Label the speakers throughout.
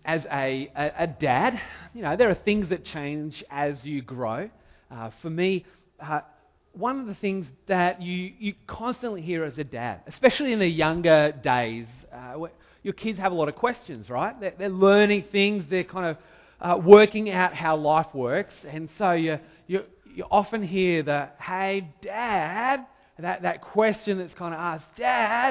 Speaker 1: as a dad, there are things that change as you grow. For me, one of the things that you constantly hear as a dad, especially in the younger days, your kids have a lot of questions, right? They're learning things, they're kind of working out how life works, and so you often hear the, "Hey, Dad," that question that's kind of asked, "Dad,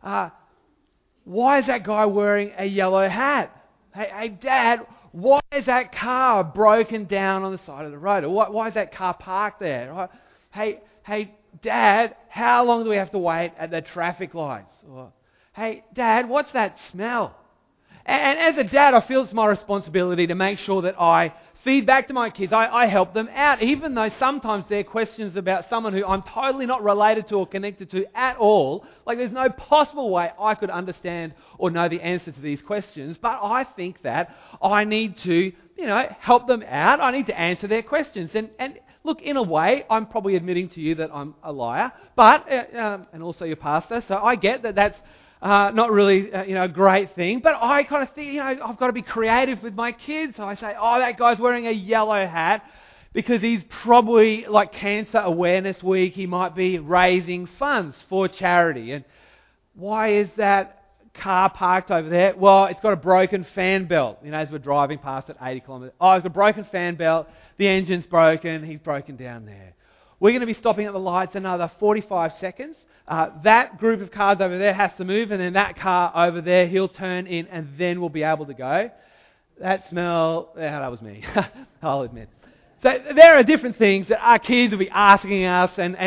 Speaker 1: why is that guy wearing a yellow hat? Hey, Dad, why is that car broken down on the side of the road? Or why is that car parked there? Or, hey, Dad, how long do we have to wait at the traffic lights? Or, hey, Dad, what's that smell?" And as a dad, I feel it's my responsibility to make sure that I feed back to my kids. I help them out, even though sometimes they're questions about someone who I'm totally not related to or connected to at all. Like, there's no possible way I could understand or know the answer to these questions. But I think that I need to, help them out. I need to answer their questions. And look, in a way, I'm probably admitting to you that I'm a liar, but and also your pastor. So I get that that's not really, a great thing, but I kind of think, I've got to be creative with my kids. So I say, "Oh, that guy's wearing a yellow hat because he's probably like Cancer Awareness Week. He might be raising funds for charity." And why is that car parked over there? Well, it's got a broken fan belt. As we're driving past at 80 kilometres. Oh, it's got a broken fan belt. The engine's broken. He's broken down there. We're going to be stopping at the lights another 45 seconds. That group of cars over there has to move, and then that car over there, he'll turn in, and then we'll be able to go. That smell, that was me, I'll admit. So there are different things that our kids will be asking us, and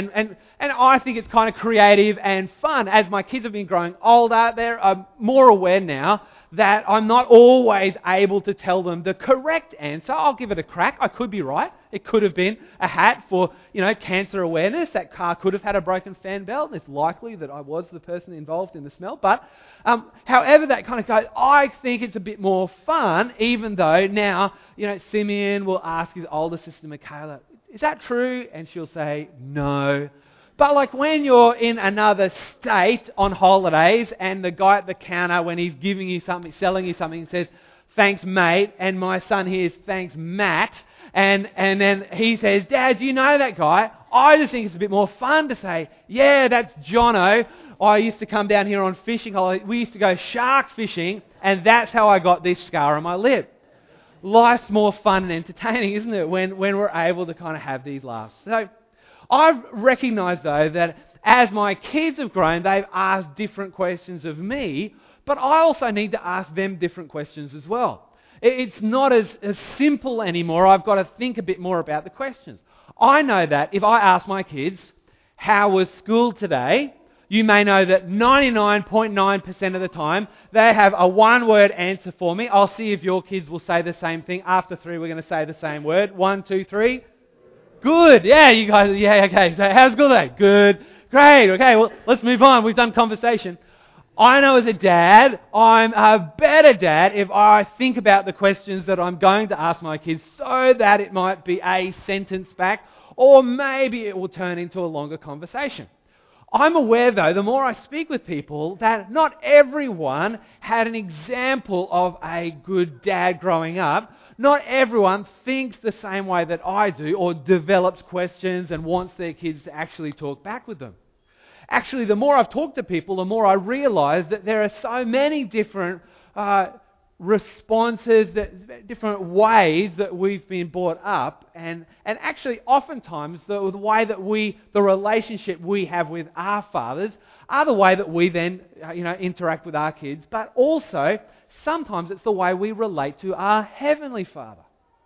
Speaker 1: I think it's kind of creative and fun. As my kids have been growing older, they're more aware now that I'm not always able to tell them the correct answer. I'll give it a crack. I could be right. It could have been a hat for, cancer awareness. That car could have had a broken fan belt. It's likely that I was the person involved in the smell. But however that kind of goes, I think it's a bit more fun, even though now, Simeon will ask his older sister Michaela, "Is that true?" And she'll say, "No." But like when you're in another state on holidays and the guy at the counter, when he's giving you something, selling you something, says, "Thanks, mate," and my son hears, "Thanks, Matt," and then he says, "Dad, do you know that guy?" I just think it's a bit more fun to say, "Yeah, that's Jono. I used to come down here on fishing holiday. We used to go shark fishing, and that's how I got this scar on my lip." Life's more fun and entertaining, isn't it, when we're able to kind of have these laughs. So I've recognised, though, that as my kids have grown, they've asked different questions of me, but I also need to ask them different questions as well. It's not as simple anymore. I've got to think a bit more about the questions. I know that if I ask my kids, "How was school today?" you may know that 99.9% of the time, they have a one-word answer for me. I'll see if your kids will say the same thing. After 3, we're going to say the same word. 1, 2, 3. Good. Yeah, you guys, yeah, okay. So how's school today? Good. Great. Okay, well, let's move on. We've done conversation. I know as a dad, I'm a better dad if I think about the questions that I'm going to ask my kids so that it might be a sentence back, or maybe it will turn into a longer conversation. I'm aware, though, the more I speak with people, that not everyone had an example of a good dad growing up. Not everyone thinks the same way that I do or develops questions and wants their kids to actually talk back with them. Actually, the more I've talked to people, the more I realise that there are so many different responses, different ways that we've been brought up, and actually oftentimes the way that the relationship we have with our fathers are the way that we then interact with our kids, but also sometimes it's the way we relate to our Heavenly Father.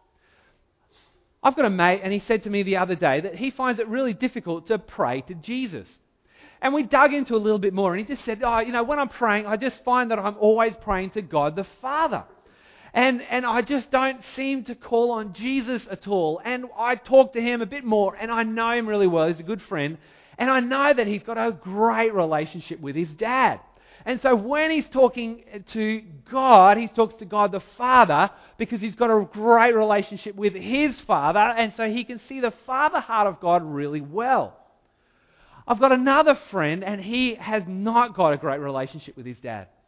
Speaker 1: I've got a mate, and he said to me the other day that he finds it really difficult to pray to Jesus. And we dug into a little bit more, and he just said, when I'm praying, I just find that I'm always praying to God the Father. And I just don't seem to call on Jesus at all. And I talk to him a bit more, and I know him really well. He's a good friend. And I know that he's got a great relationship with his dad. And so when he's talking to God, he talks to God the Father because he's got a great relationship with his Father, and so he can see the Father heart of God really well. I've got another friend, and he has not got a great relationship with his dad.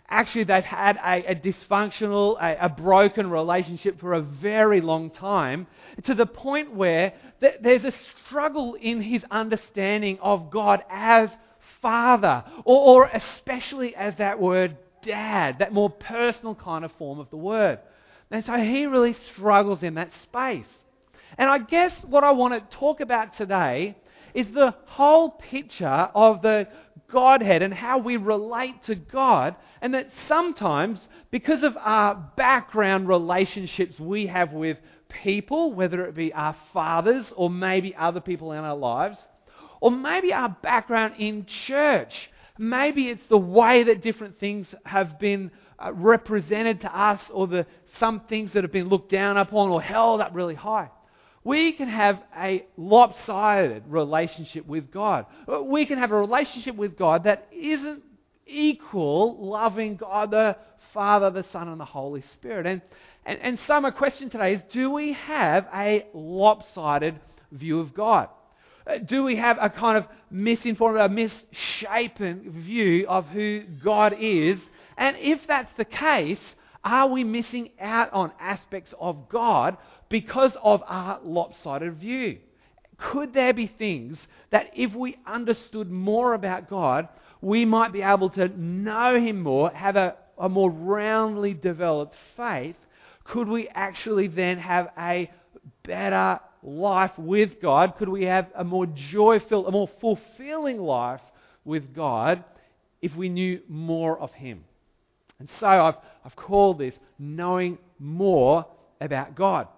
Speaker 1: actually they've had a dysfunctional, a broken relationship for a very long time, to the point where there's a struggle in his understanding of God as Father, or especially as that word Dad, that more personal kind of form of the word. And so he really struggles in that space. And I guess what I want to talk about today is the whole picture of the Godhead and how we relate to God, and that sometimes, because of our background relationships we have with people, whether it be our fathers or maybe other people in our lives, or maybe our background in church, maybe it's the way that different things have been represented to us, or some things that have been looked down upon or held up really high. We can have a lopsided relationship with God. We can have a relationship with God that isn't equal loving God the Father, the Son, and the Holy Spirit. And so my question today is, do we have a lopsided view of God? Do we have a kind of misinformed, a misshapen view of who God is? And if that's the case, are we missing out on aspects of God because of our lopsided view? Could there be things that if we understood more about God, we might be able to know Him more, have a more roundly developed faith? Could we actually then have a better life with God? Could we have a more joy-filled, a more fulfilling life with God if we knew more of Him? And so I've called this Knowing More About God.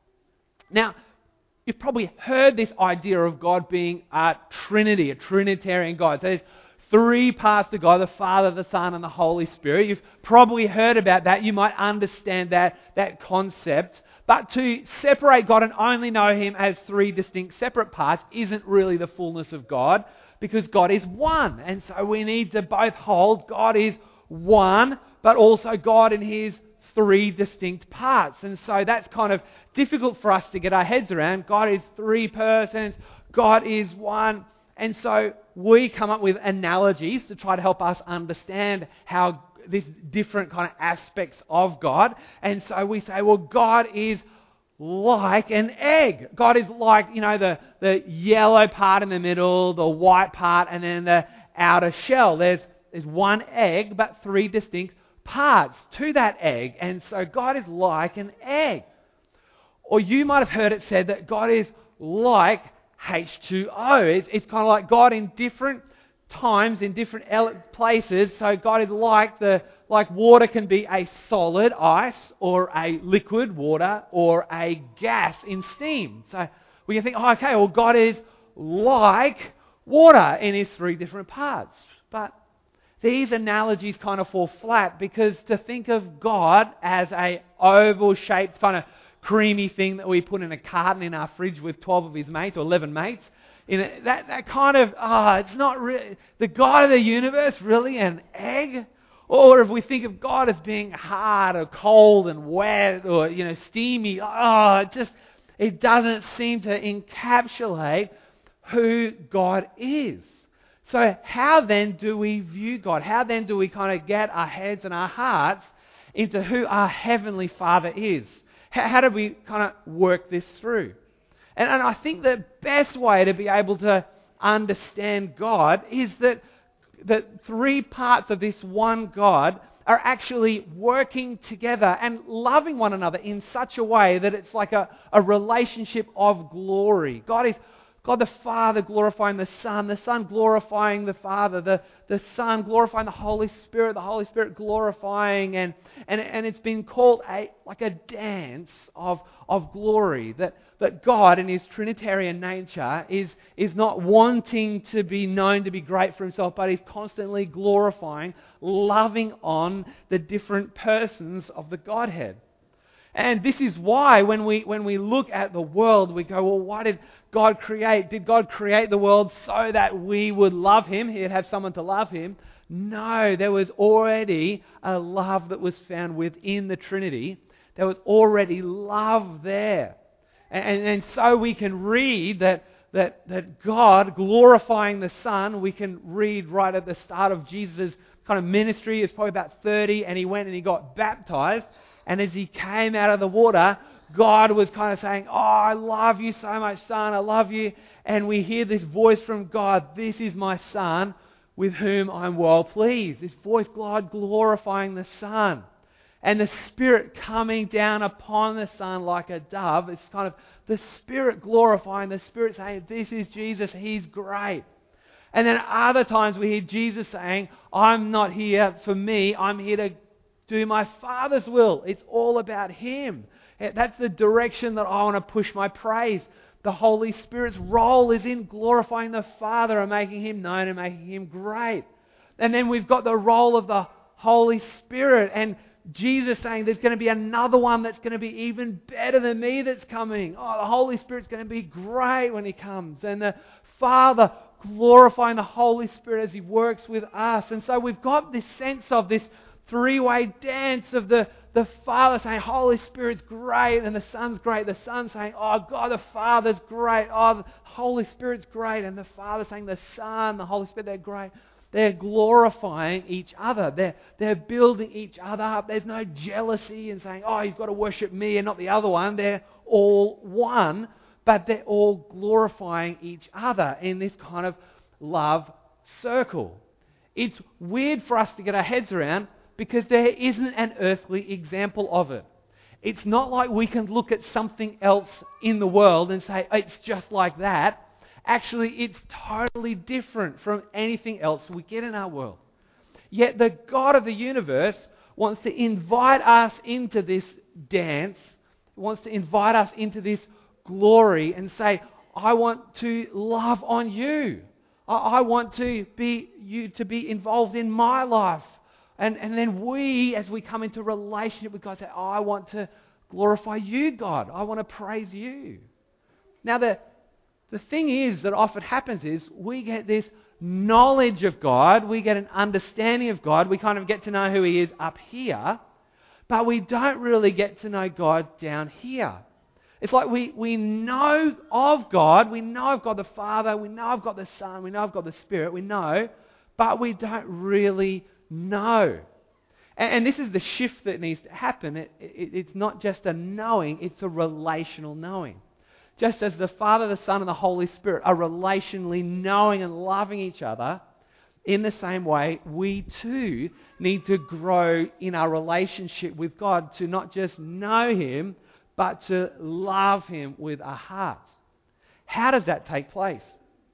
Speaker 1: Now, you've probably heard this idea of God being a Trinity, a Trinitarian God. So there's three parts to God: the Father, the Son, and the Holy Spirit. You've probably heard about that. You might understand that concept. But to separate God and only know Him as three distinct separate parts isn't really the fullness of God, because God is one. And so we need to both hold God is one, but also God in His three distinct parts. And so that's kind of difficult for us to get our heads around. God is three persons, God is one. And so we come up with analogies to try to help us understand how these different kind of aspects of God. And so we say, well, God is like an egg. God is like, the yellow part in the middle, the white part, and then the outer shell. There's one egg, but three distinct parts to that egg. And so God is like an egg. Or you might have heard it said that God is like H2O. It's kind of like God in different times, in different places. So God is like water can be a solid ice, or a liquid water, or a gas in steam. So we can think, okay, well, God is like water in His three different parts. But these analogies kind of fall flat, because to think of God as a oval-shaped kind of creamy thing that we put in a carton in our fridge with 12 of his mates, or 11 mates, that kind of, it's not really, the God of the universe, really an egg? Or if we think of God as being hard or cold and wet or, steamy, it doesn't seem to encapsulate who God is. So how then do we view God? How then do we kind of get our heads and our hearts into who our Heavenly Father is? How do we kind of work this through? And I think the best way to be able to understand God is that the three parts of this one God are actually working together and loving one another in such a way that it's like a relationship of glory. God the Father glorifying the Son glorifying the Father, the Son glorifying the Holy Spirit glorifying, and it's been called like a dance of glory, that God in His Trinitarian nature is not wanting to be known to be great for Himself, but He's constantly glorifying, loving on the different persons of the Godhead. And this is why when we look at the world, we go, well, why did God create? Did God create the world so that we would love Him? He'd have someone to love Him? No, there was already a love that was found within the Trinity. There was already love there. And so we can read that God glorifying the Son, we can read right at the start of Jesus' kind of ministry. He was probably about 30, and he went and he got baptized. And as he came out of the water, God was kind of saying, "Oh, I love you so much, son. I love you." And we hear this voice from God, "This is my son with whom I'm well pleased." This voice, God glorifying the Son. And the Spirit coming down upon the Son like a dove. It's kind of the Spirit glorifying, the Spirit saying, "This is Jesus, He's great." And then other times we hear Jesus saying, "I'm not here for me, I'm here to do my Father's will." It's all about Him. That's the direction that I want to push my praise. The Holy Spirit's role is in glorifying the Father and making Him known and making Him great. And then we've got the role of the Holy Spirit, and Jesus saying there's going to be another one that's going to be even better than me that's coming. Oh, the Holy Spirit's going to be great when He comes. And the Father glorifying the Holy Spirit as He works with us. And so we've got this sense of this three-way dance of the Father saying, "Holy Spirit's great," and the Son's great. The Son saying, "Oh, God, the Father's great." Oh, the Holy Spirit's great. And the Father saying, "The Son, the Holy Spirit, they're great." They're glorifying each other. They're building each other up. There's no jealousy and saying, "Oh, you've got to worship me and not the other one." They're all one, but they're all glorifying each other in this kind of love circle. It's weird for us to get our heads around because there isn't an earthly example of it. It's not like we can look at something else in the world and say, "It's just like that." Actually, it's totally different from anything else we get in our world. Yet the God of the universe wants to invite us into this dance, wants to invite us into this glory and say, "I want to love on you. I want you to be involved in my life." And then we, as we come into relationship with God, say, "I want to glorify you, God. I want to praise you." Now, the thing is that often happens is we get this knowledge of God, we get an understanding of God, we kind of get to know who He is up here, but we don't really get to know God down here. It's like we know of God, we know of God the Father, we know of God the Son, we know of God the Spirit, we know, but we don't really know. And this is the shift that needs to happen. It's not just a knowing, it's a relational knowing. Just as the Father, the Son, and the Holy Spirit are relationally knowing and loving each other, in the same way, we too need to grow in our relationship with God to not just know Him, but to love Him with our hearts. How does that take place?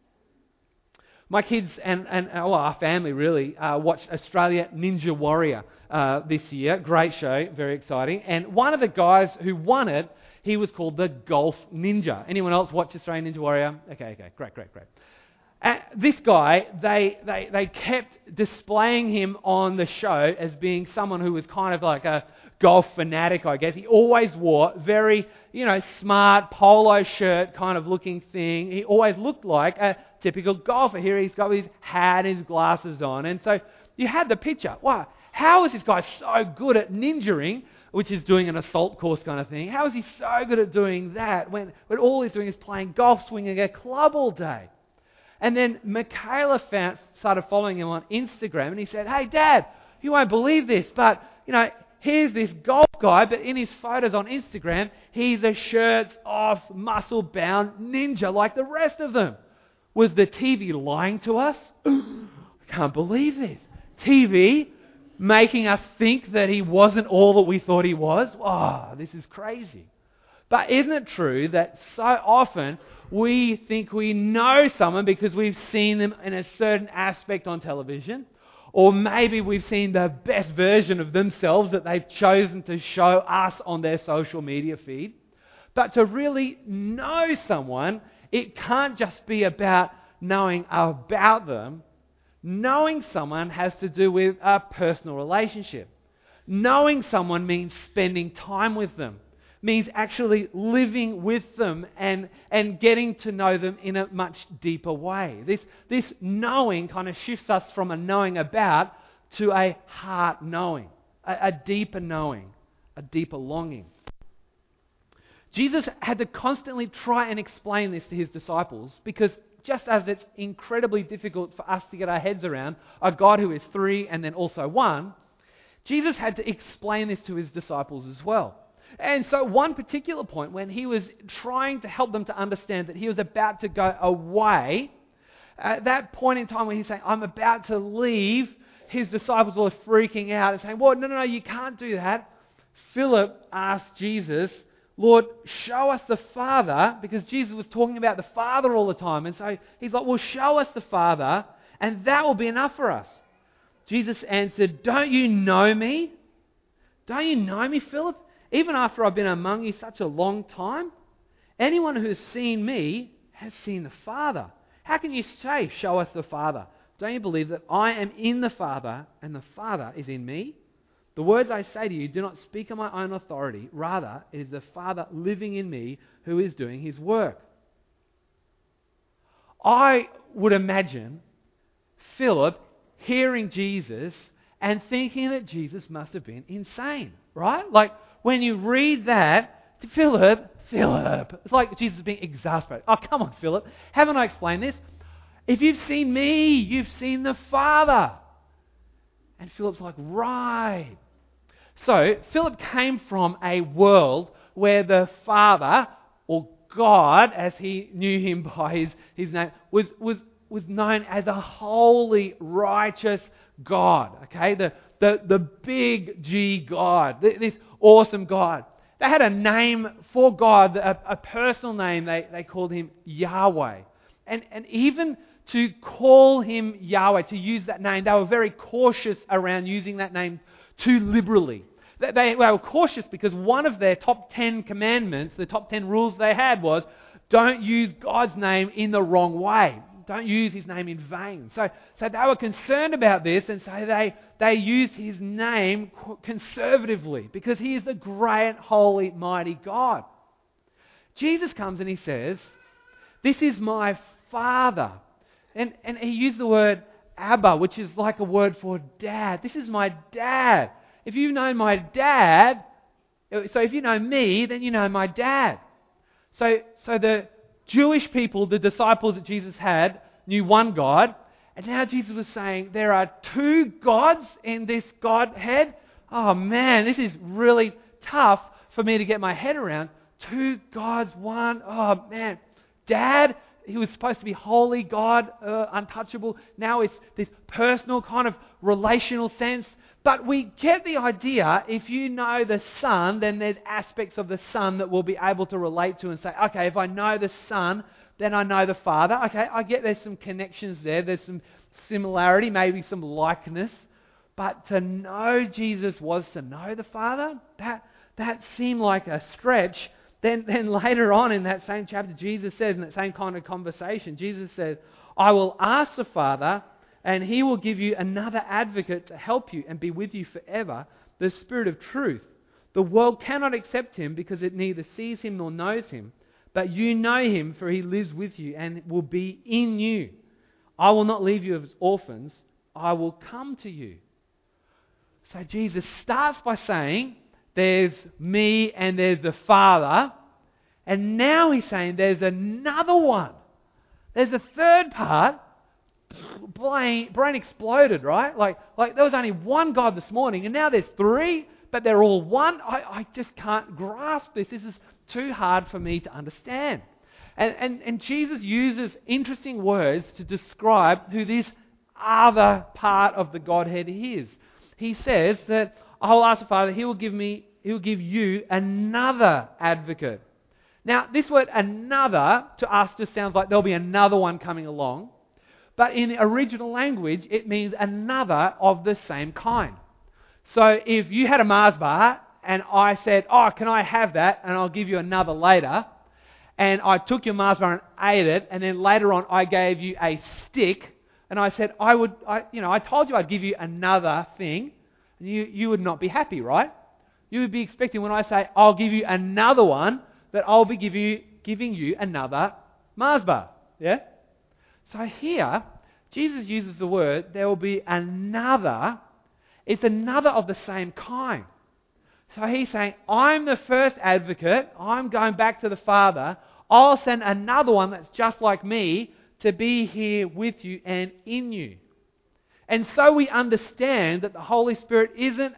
Speaker 1: My kids and our family really watched Australia Ninja Warrior this year. Great show, very exciting. And one of the guys who won it, he was called the Golf Ninja. Anyone else watch Australian Ninja Warrior? Okay, great. This guy, they kept displaying him on the show as being someone who was kind of like a golf fanatic, I guess. He always wore very, smart polo shirt kind of looking thing. He always looked like a typical golfer. Here he's got his hat and his glasses on. And so you had the picture. Wow, how is this guy so good at ninjaing, which is doing an assault course kind of thing? How is he so good at doing that when all he's doing is playing golf, swinging a club all day? And then Michaela started following him on Instagram, and he said, "Hey, Dad, you won't believe this, but, here's this golf guy, but in his photos on Instagram, he's a shirts-off, muscle-bound ninja like the rest of them." Was the TV lying to us? I can't believe this. TV making us think that he wasn't all that we thought he was? Oh, this is crazy. But isn't it true that so often we think we know someone because we've seen them in a certain aspect on television, or maybe we've seen the best version of themselves that they've chosen to show us on their social media feed? But to really know someone, it can't just be about knowing about them. Knowing someone has to do with a personal relationship. Knowing someone means spending time with them, means actually living with them and getting to know them in a much deeper way. This knowing kind of shifts us from a knowing about to a heart knowing, a deeper knowing, a deeper longing. Jesus had to constantly try and explain this to His disciples because just as it's incredibly difficult for us to get our heads around a God who is three and then also one, Jesus had to explain this to his disciples as well. And so one particular point when he was trying to help them to understand that he was about to go away, at that point in time when he's saying, I'm about to leave, his disciples were freaking out and saying, well, no, you can't do that. Philip asked Jesus, Lord, show us the Father, because Jesus was talking about the Father all the time. And so he's like, well, show us the Father, and that will be enough for us. Jesus answered, don't you know me? Don't you know me, Philip? Even after I've been among you such a long time? Anyone who has seen me has seen the Father. How can you say, show us the Father? Don't you believe that I am in the Father and the Father is in me? The words I say to you do not speak on my own authority. Rather, it is the Father living in me who is doing his work. I would imagine Philip hearing Jesus and thinking that Jesus must have been insane, right? Like when you read that, Philip, it's like Jesus being exasperated. Oh, come on, Philip. Haven't I explained this? If you've seen me, you've seen the Father. And Philip's like, right. So, Philip came from a world where the Father, or God, as he knew him by his name, was known as a holy, righteous God. Okay? The big G God. This awesome God. They had a name for God, a personal name. They called him Yahweh. And even to call him Yahweh, to use that name, they were very cautious around using that name too liberally. They were cautious because one of their top 10 commandments, the top 10 rules they had was, don't use God's name in the wrong way. Don't use his name in vain. So they were concerned about this, and so they used his name conservatively because he is the great, holy, mighty God. Jesus comes and he says, this is my Father. And he used the word Abba, which is like a word for dad. This is my dad. If you know my dad, so if you know me, then you know my dad. So the Jewish people, the disciples that Jesus had, knew one God. And now Jesus was saying, there are two gods in this Godhead. Oh man, this is really tough for me to get my head around. Two gods, one. Oh man. Dad, he was supposed to be holy God, untouchable. Now it's this personal kind of relational sense. But we get the idea, if you know the Son, then there's aspects of the Son that we'll be able to relate to and say, okay, if I know the Son, then I know the Father. Okay, I get there's some connections there. There's some similarity, maybe some likeness. But to know Jesus was to know the Father, that seemed like a stretch. Then later on in that same chapter, Jesus says, in that same kind of conversation, Jesus says, I will ask the Father, and he will give you another advocate to help you and be with you forever, the Spirit of truth. The world cannot accept him because it neither sees him nor knows him, but you know him, for he lives with you and will be in you. I will not leave you as orphans, I will come to you. So Jesus starts by saying, there's me and there's the Father, and now he's saying there's another one. There's a third part. Brain exploded, right? Like there was only one God this morning, and now there's three, but they're all one. I just can't grasp this. This is too hard for me to understand. And Jesus uses interesting words to describe who this other part of the Godhead is. He says that I will ask the Father, He will give you another advocate. Now, this word another to us just sounds like there'll be another one coming along. But in the original language, it means another of the same kind. So if you had a Mars bar and I said, oh, can I have that? And I'll give you another later. And I took your Mars bar and ate it. And then later on, I gave you a stick. And I said, I told you I'd give you another thing. And you would not be happy, right? You would be expecting when I say, I'll give you another one, that I'll be giving you another Mars bar. Yeah? So here, Jesus uses the word, there will be another. It's another of the same kind. So he's saying, I'm the first advocate. I'm going back to the Father. I'll send another one that's just like me to be here with you and in you. And so we understand that the Holy Spirit isn't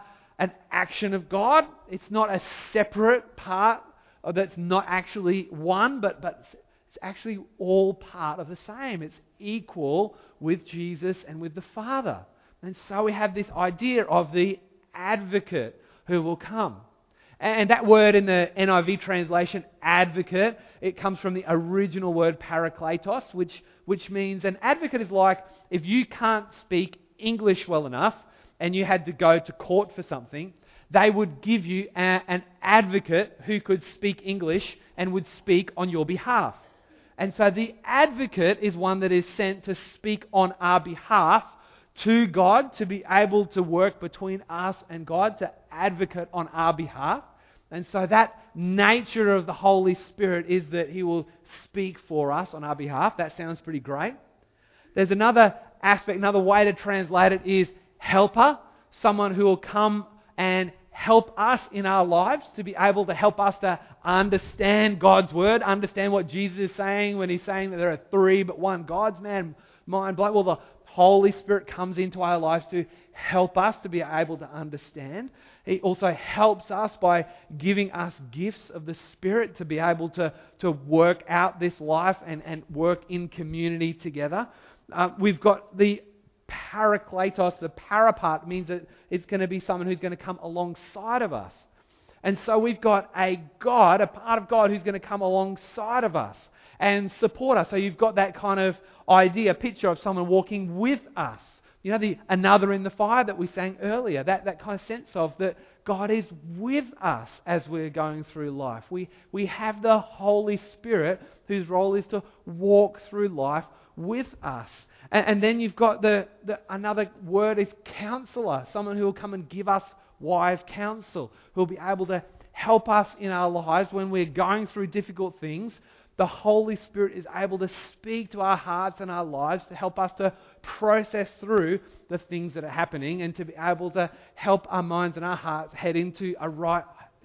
Speaker 1: an action of God. It's not a separate part that's not actually one, but it's actually all part of the same. It's equal with Jesus and with the Father. And so we have this idea of the advocate who will come. And that word in the NIV translation, advocate, it comes from the original word parakletos, which means an advocate is like if you can't speak English well enough and you had to go to court for something, they would give you an advocate who could speak English and would speak on your behalf. And so the advocate is one that is sent to speak on our behalf to God, to be able to work between us and God, to advocate on our behalf. And so that nature of the Holy Spirit is that He will speak for us on our behalf. That sounds pretty great. There's another aspect, another way to translate it is helper, someone who will come and help us in our lives, to be able to help us to understand God's Word, understand what Jesus is saying when He's saying that there are three but one God's man, mind, blood. Well, the Holy Spirit comes into our lives to help us to be able to understand. He also helps us by giving us gifts of the Spirit to be able to work out this life and work in community together. We've got the parakletos, the para part means that it's going to be someone who's going to come alongside of us. And so we've got a God, a part of God who's going to come alongside of us and support us. So you've got that kind of idea, picture of someone walking with us. You know, the another in the fire that we sang earlier, that kind of sense of that God is with us as we're going through life. We have the Holy Spirit whose role is to walk through life with us. And then you've got the another word is counselor, someone who will come and give us wise counsel, who will be able to help us in our lives when we're going through difficult things. The Holy Spirit is able to speak to our hearts and our lives to help us to process through the things that are happening and to be able to help our minds and our hearts head into a right,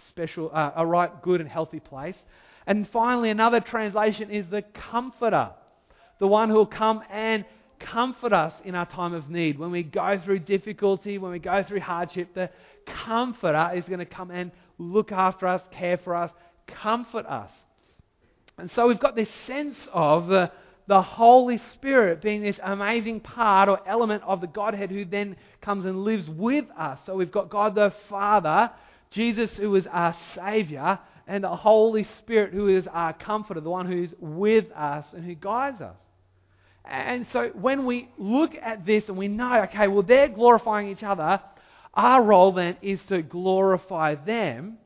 Speaker 1: good and healthy place. And finally, another translation is the comforter, the one who will come and comfort us in our time of need. When we go through difficulty, when we go through hardship, the comforter is going to come and look after us, care for us, comfort us. And so we've got this sense of the Holy Spirit being this amazing part or element of the Godhead who then comes and lives with us. So we've got God the Father, Jesus who is our Saviour, and the Holy Spirit who is our comforter, the one who's with us and who guides us. And so when we look at this and we know, okay, well, they're glorifying each other, our role then is to glorify them.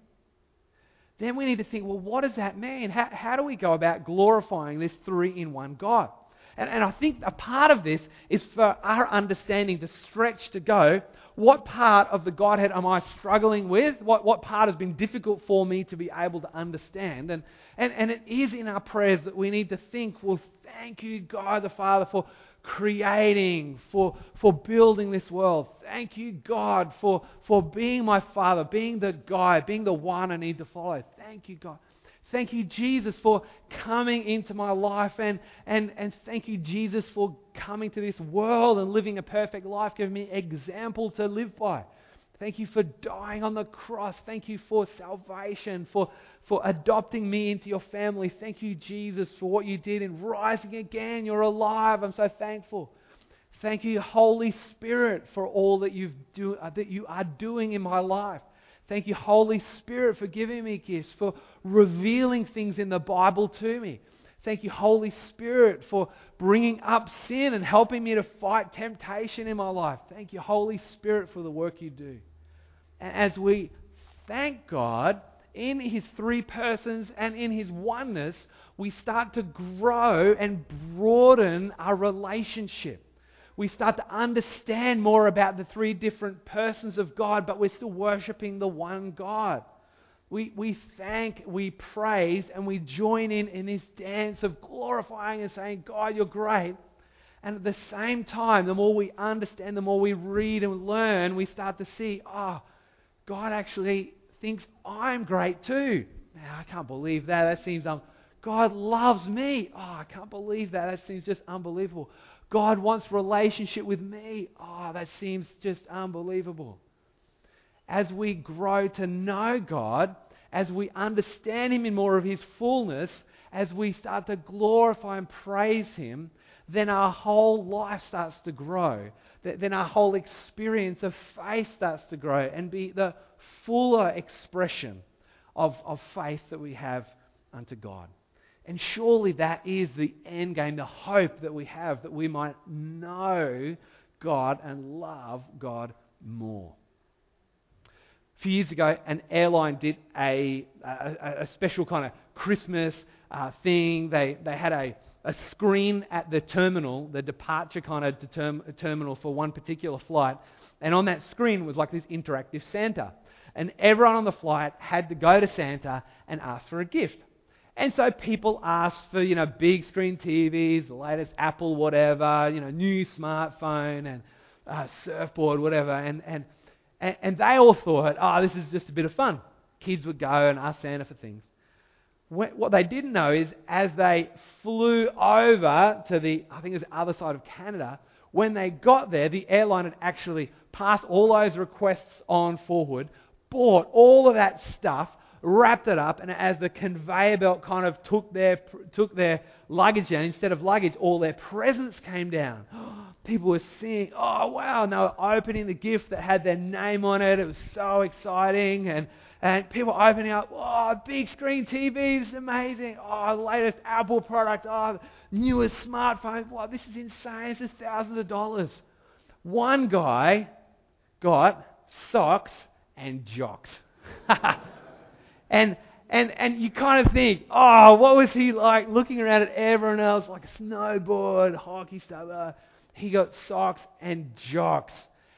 Speaker 1: Then we need to think, well, what does that mean? How do we go about glorifying this three-in-one God? And I think a part of this is for our understanding to stretch to go, what part of the Godhead am I struggling with? What part has been difficult for me to be able to understand? And it is in our prayers that we need to think, well, thank you, God the Father, for creating, for building this world. Thank you, God, for being my Father, being the guide, being the one I need to follow. Thank you, God. Thank you, Jesus, for coming into my life, and thank you, Jesus, for coming to this world and living a perfect life, giving me example to live by. Thank you for dying on the cross. Thank you for salvation, for adopting me into your family. Thank you, Jesus, for what you did in rising again. You're alive. I'm so thankful. Thank you, Holy Spirit, for all that you are doing in my life. Thank you, Holy Spirit, for giving me gifts, for revealing things in the Bible to me. Thank you, Holy Spirit, for bringing up sin and helping me to fight temptation in my life. Thank you, Holy Spirit, for the work you do. And as we thank God in His three persons and in His oneness, we start to grow and broaden our relationship. We start to understand more about the three different persons of God, but we're still worshiping the one God. We thank, we praise, and we join in this dance of glorifying and saying, God, you're great. And at the same time, the more we understand, the more we read and learn, we start to see, God actually thinks I'm great too. Now, I can't believe that. That seems God loves me. Oh, I can't believe that. That seems just unbelievable. God wants relationship with me. Oh, that seems just unbelievable. As we grow to know God, as we understand Him in more of His fullness, as we start to glorify and praise Him, then our whole life starts to grow. Then our whole experience of faith starts to grow and be the fuller expression of faith that we have unto God. And surely that is the end game, the hope that we have, that we might know God and love God more. A few years ago, an airline did a special kind of Christmas thing. They had a screen at the terminal, the departure kind of terminal for one particular flight. And on that screen was like this interactive Santa. And everyone on the flight had to go to Santa and ask for a gift. And so people asked for, big screen TVs, the latest Apple whatever, new smartphone and surfboard, whatever. And they all thought, this is just a bit of fun. Kids would go and ask Santa for things. What they didn't know is, as they flew over to the other side of Canada, when they got there, the airline had actually passed all those requests on forward, bought all of that stuff, wrapped it up, and as the conveyor belt kind of took their luggage down, instead of luggage, all their presents came down. People were seeing, oh wow, and they were opening the gift that had their name on it. It was so exciting, and people opening up, oh, big screen TV, this is amazing. Oh, the latest Apple product, oh, newest smartphone. Wow, this is insane. This is thousands of dollars. One guy got socks and jocks. And you kind of think, oh, what was he like looking around at everyone else, like a snowboard, hockey stuff. He got socks and jocks.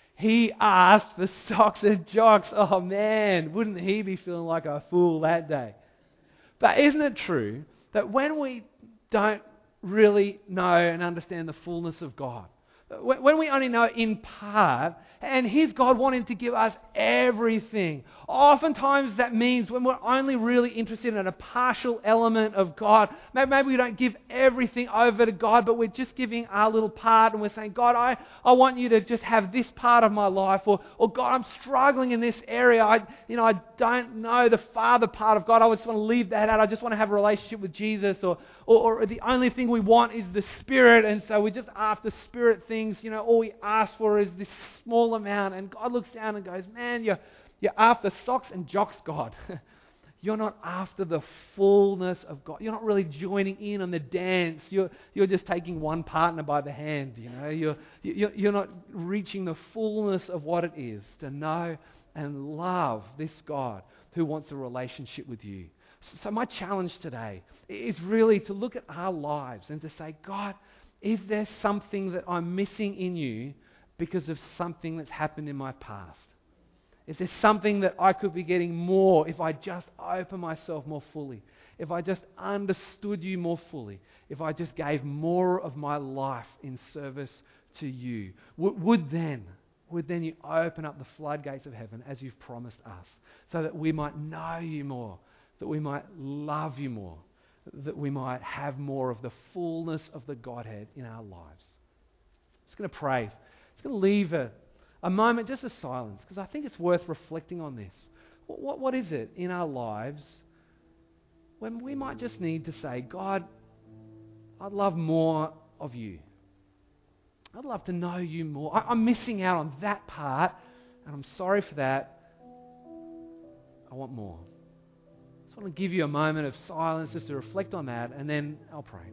Speaker 1: He asked for socks and jocks. Oh man, wouldn't he be feeling like a fool that day? But isn't it true that when we don't really know and understand the fullness of God, when we only know in part, and here's God wanting to give us everything. Oftentimes that means when we're only really interested in a partial element of God, maybe we don't give everything over to God, but we're just giving our little part, and we're saying, God, I want you to just have this part of my life, or God, I'm struggling in this area. I don't know the Father part of God. I just want to leave that out. I just want to have a relationship with Jesus, or the only thing we want is the Spirit, and so we're just after Spirit things. All we ask for is this small amount, and God looks down and goes, man, you're after socks and jocks, God. You're not after the fullness of God. You're not really joining in on the dance. You're just taking one partner by the hand. You're not reaching the fullness of what it is to know and love this God who wants a relationship with you. So my challenge today is really to look at our lives and to say, God, is there something that I'm missing in you because of something that's happened in my past? Is there something that I could be getting more if I just open myself more fully? If I just understood you more fully? If I just gave more of my life in service to you? Would then you open up the floodgates of heaven as you've promised us, so that we might know you more, that we might love you more, that we might have more of the fullness of the Godhead in our lives? I'm just going to pray. I'm just going to leave a moment just of silence, because I think it's worth reflecting on this. What is it in our lives when we might just need to say, God, I'd love more of you. I'd love to know you more. I'm missing out on that part, and I'm sorry for that. I want more. I just want to give you a moment of silence just to reflect on that, and then I'll pray.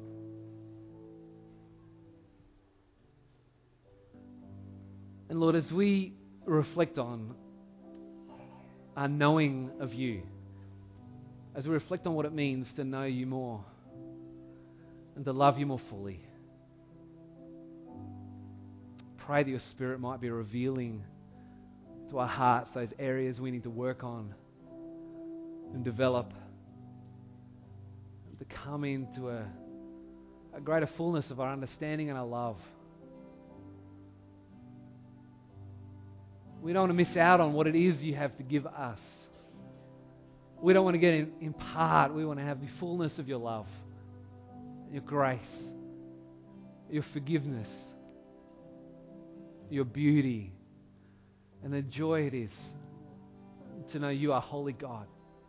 Speaker 1: And Lord, as we reflect on our knowing of you, as we reflect on what it means to know you more and to love you more fully, pray that your Spirit might be revealing to our hearts those areas we need to work on and develop, and to come into a greater fullness of our understanding and our love. We don't want to miss out on what it is you have to give us. We don't want to get in part. We want to have the fullness of your love, your grace, your forgiveness, your beauty, and the joy it is to know you are holy God.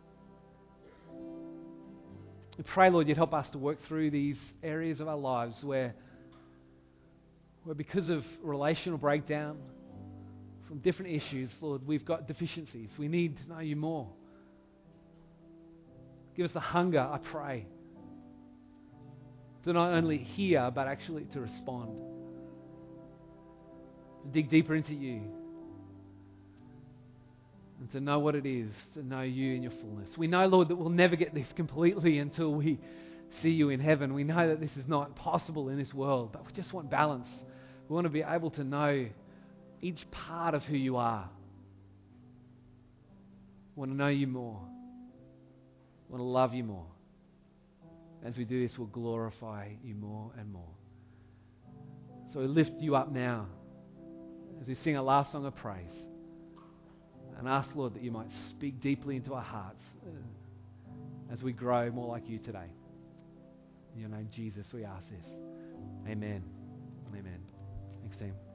Speaker 1: We pray, Lord, you'd help us to work through these areas of our lives where because of relational breakdown, from different issues, Lord, we've got deficiencies. We need to know you more. Give us the hunger, I pray, to not only hear, but actually to respond. To dig deeper into you. And to know what it is to know you in your fullness. We know, Lord, that we'll never get this completely until we see you in heaven. We know that this is not possible in this world, but we just want balance. We want to be able to know each part of who you are. We want to know you more. We want to love you more. As we do this, we'll glorify you more and more. So we lift you up now as we sing our last song of praise. And ask, Lord, that you might speak deeply into our hearts as we grow more like you today. In your name, Jesus, we ask this. Amen. Amen. Thanks, team.